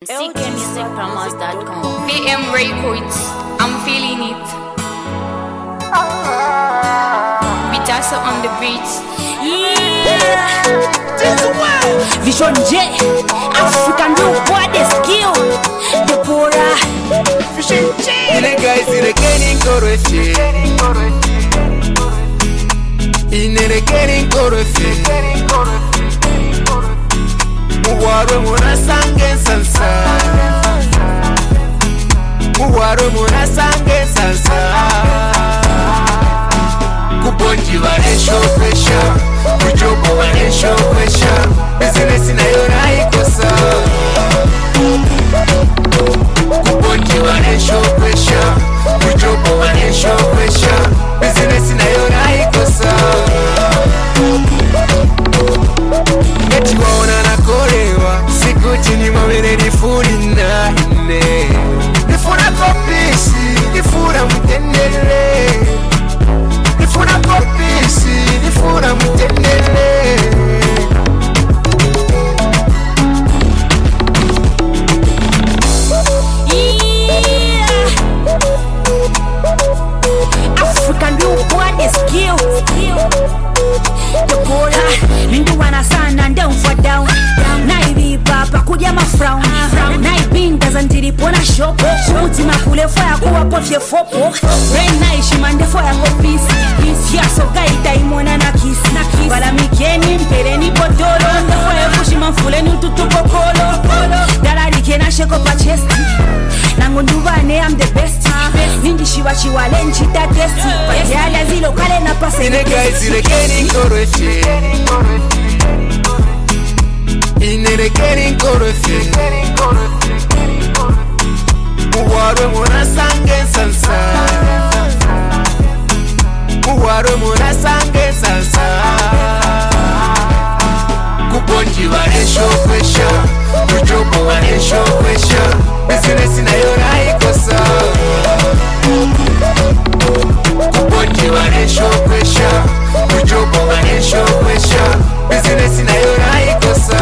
CKMusicPromos.com. VM Records, I'm feeling it. Vitasa on the beats. Yeah, Vision J, African new body skill. Deborah, Vision J. The guys in the getting chorusy. In the getting chorusy. Muwaro muna sange sansa. Muwaro muna sange sansa. Kubonji wale show pressure. Kujobo wale show pressure. Business na yona ikosa. Kubonji wale show pressure. Kujobo wale show pressure. Business na yona ikosa. Eti waona na kolewa. Siku chini mawele nifuri na ine. Nifura kopisi, nifura mtendele. Nifura kopisi, nifura mtendele. Yeah, African new body skill. Deborah, Lindu wana sana down for down. Naibi papa kuja mafrown. Naibinda zantiripona shopo. Uti makule faya kuwa pofye fopo. Rain naishi mande faya kopisi. Ya soka itaimona na kisi. Wala mikeni mpereni potolo. Faya kushi mafuleni ututu kokolo. Dala rikena sheko pa chesti. Nangunduvane I'm the best. Ninji shiwa chiwa lenchi ta testi. Yale zilo kale na pase. The guys in the getting chorusy. In the getting chorusy. Muwaro muna sange sansa. Muwaro muna sange sansa. Kubonji wale show pressure. Kujobo wale show pressure. Business na yona ikosa. Kubonji wale show pressure. Kujobo wale show pressure. Business na yona ikosa.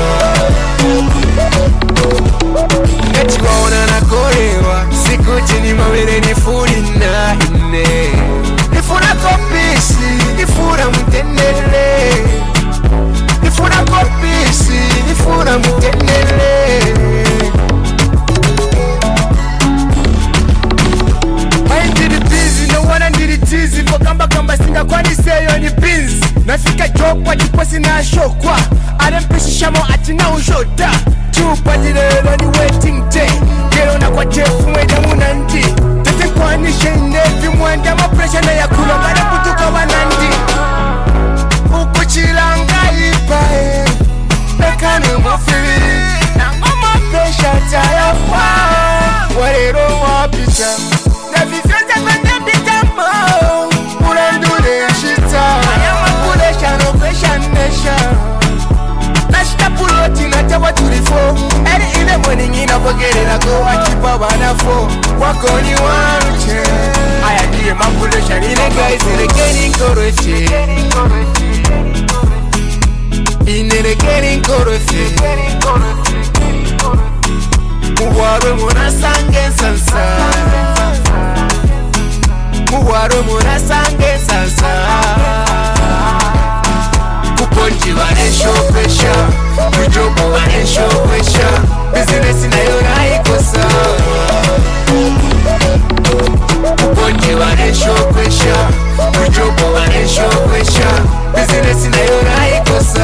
Eti waona na kolewa. Siku chini mawele nifuri na ine. Nifura kopisi, nifura mtendele. Nifura kopisi, nifura mtendele. Tizi for kamba singa kwani seyo ni pins. Nafika jokwa jiposi na shokwa. Adempeshi shamo atina ushota. Chupa jilelo ni waiting day. Gero na kwa chefu mweda munandi. Tete kwani shende vimwenda mapresha na ya kulongana kutuka wanandi. Ukuchilanga ipae. Mekane mwafili. Na ngoma presha taya kwa. Warero wapicha. Na vizionza kwenye bitamo. Murandule shita. Ayama kulesha no pressure nation. Nashita puloti na tawa tulifo. Eri in the morning inapogerera go wachipa wanafo. Wako ni wanuche. Aya diye mapulesha ni the guys in the getting chorusy. In the getting chorusy. Muwaro muna sange sansa. Muwaro muna sange sansa. Kubonji wale show pressure. Kujobo wale show pressure. Business na yona ikosa. Kubonji wale show pressure. Kujobo wale show pressure. Business na yona ikosa.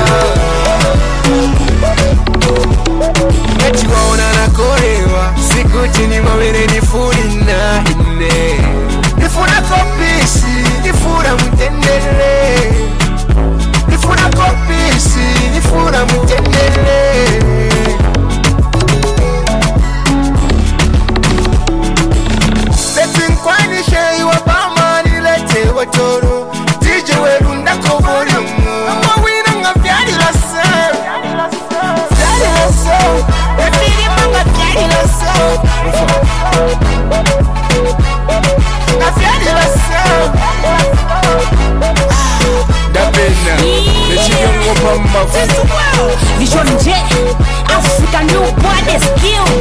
Eti waona na kolewa. Siku chini mawele nifuri na ine. Nifura kopisi, nifura mtendele. Nifura kopisi, nifura mtendele. Seti nkwani shei wabama nilete watoro. DJ werunda volume. Ama wina nga vyadi la se. Vyadi la se. Efiri manga vyadi la se. Na vyadi la se. Dapena. Nechige mwopa mafu. Vision J, African new body skill.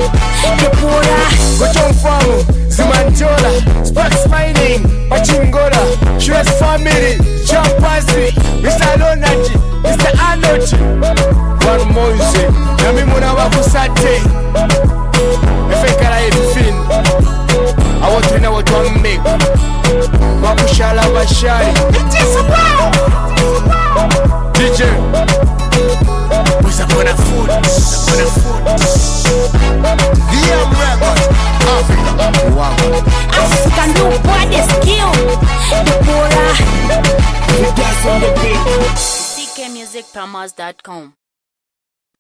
George One Moise Nami muna wakusate Efekala everything Awotrina watu wamek Wakushala bashari It is wow DJ Uzapona food VM Records Africa Wow Africa new body skill The Bora CKmusicpromos.com